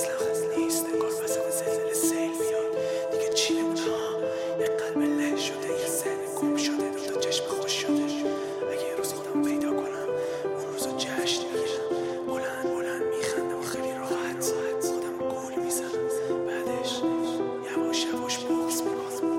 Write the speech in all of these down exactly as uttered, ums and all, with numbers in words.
اصلا نیست، انگار وسط زلزله سیل میاد. دیگه چی نمونه ها، یه قلب له شده، یه ذهن گم شده، دو تا چشم خوش شده. اگه یه روز خودم پیدا کنم اون روزو جشن میگیرم، بلند بلند میخندم و خیلی راحت خودم گول میزنم. بعدش یواش یواش بغض میکنم.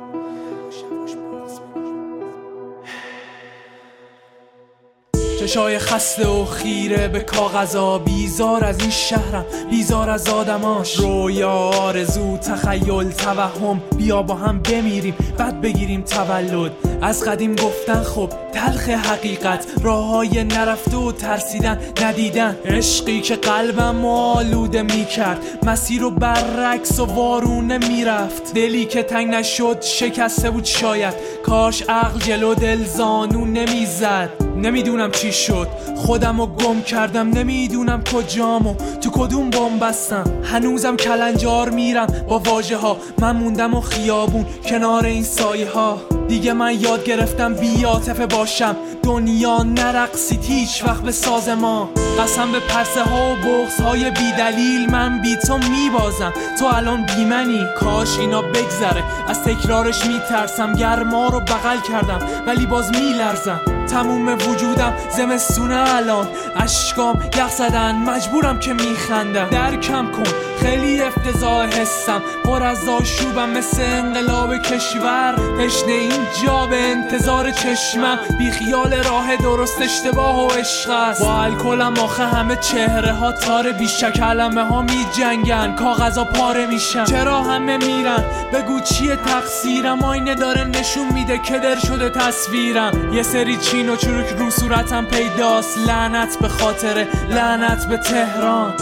چشای خسته و خیره به کاغذا، بیزار از این شهرم، بیزار از آدماش. رویا، آرزو، تخیل، توهم، بیا با هم بمیریم بعد بگیریم تولد. از قدیم گفتن خب تلخ حقیقت، راههای نرفته و ترسیدن ندیدن. عشقی که قلبم آلوده میکرد، مسیر رو برعکس و وارونه میرفت. دلی که تنگ نشد شکسته بود شاید، کاش عقل جلو دل زانو نمیزد. نمیدونم چی شد، خودم رو گم کردم، نمیدونم کجام و تو کدوم بام بستم. هنوزم کلنجار میرم با واژه ها، من موندم و خیابون کنار این سایه ها. دیگه من یاد گرفتم بی عاطفه باشم، دنیا نرقصید هیچ وقت به ساز ما. قسم به پرسه ها و بغض های بی دلیل، من بی تو میبازم، تو الان بی منی. کاش اینا بگذره، از تکرارش میترسم. گرما رو بغل کردم ولی باز میلرزم. تموم وجودم زمستونه الان، اشکام یخ زدن مجبورم که میخندم. درکم کن خیلی افتضاح حسم، پر از آشوبم مثل انقلاب کشور. تشنه اینجا به انتظار چشمم، بی خیال راه درست اشتباه و عشق است. با الکلم آخه همه چهره ها تاره، بیشک کلمه ها می جنگن، کاغذا پاره میشن. چرا همه میرن بگو چیه تقصیرم، آینه داره نشون میده که در شده تصویرم. یه سری چین و چروک رو صورتم پیداست، لعنت به خاطر، لعنت به تهران.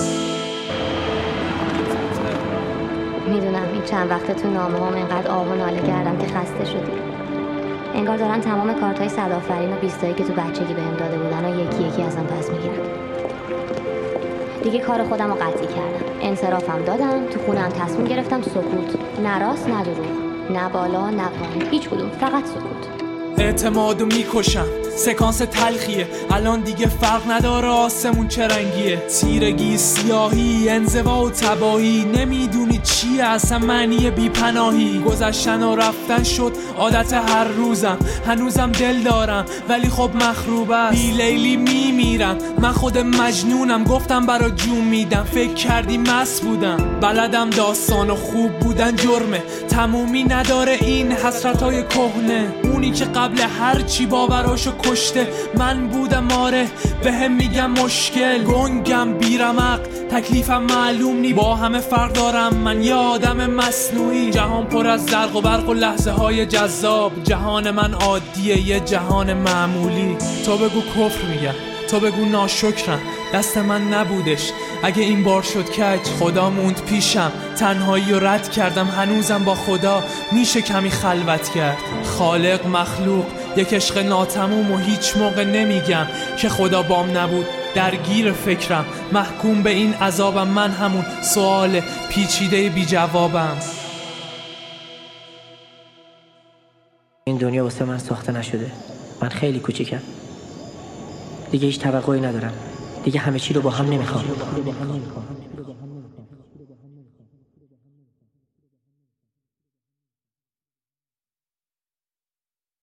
میدونم این چند وقته تو نامه هم اینقدر آه و ناله کردم که خسته شدی. انگار دارن تمام کارتای صدآفرین و بیستایی که تو بچگی بهم داده بودن و یکی یکی ازم پس میگیرن. دیگه کار خودم رو قطعی کردم، انصرافم دادم، تو خونم تصمیم گرفتم سکوت. نه راست نه دروغ، نه بالا نه پایین، هیچ کدوم، فقط سکوت. اعتمادو میکشم، سکانس تلخیه، الان دیگه فرق نداره آسمون چه رنگیه. تیرگی، سیاهی، انزوا و تباهی، نمیدونی چیه اصلا معنی بیپناهی. گذشتن و رفتن شد عادت هر روزم، هنوزم دل دارم ولی خب مخروب است. بی لیلی میمیرم، من خود مجنونم، گفتم برا جون میدم، فکر کردی مست بودم. بلدم داستان و خوب بودن جرمه، تمومی نداره این حسرتای کهنه. اونی که قبل هر چی باوراشو کشته من بودم، آره به هم میگم مشکل. گنگم بیرمق، تکلیفم معلوم نی، با همه فرق دارم، من یه آدم مصنوعی. جهان پر از زرق و برق و لحظه های جذاب، جهان من عادیه یه جهان معمولی. تو بگو کفر میگم، تو بگو ناشکرم، دست من نبودش اگه این بار شد کج. خدا موند پیشم، تنهایی رو رد کردم، هنوزم با خدا میشه کمی خلوت کرد. خالق مخلوق یک عشق ناتموم و هیچ موقع نمیگم که خدا بام نبود. درگیر فکرم، محکوم به این عذابم، من همون سوال پیچیده بی جوابم. این دنیا واسه من ساخته نشده، من خیلی کوچیکم، دیگه هیچ توقعی ندارم، دیگه همه چی رو با هم نمیخوام.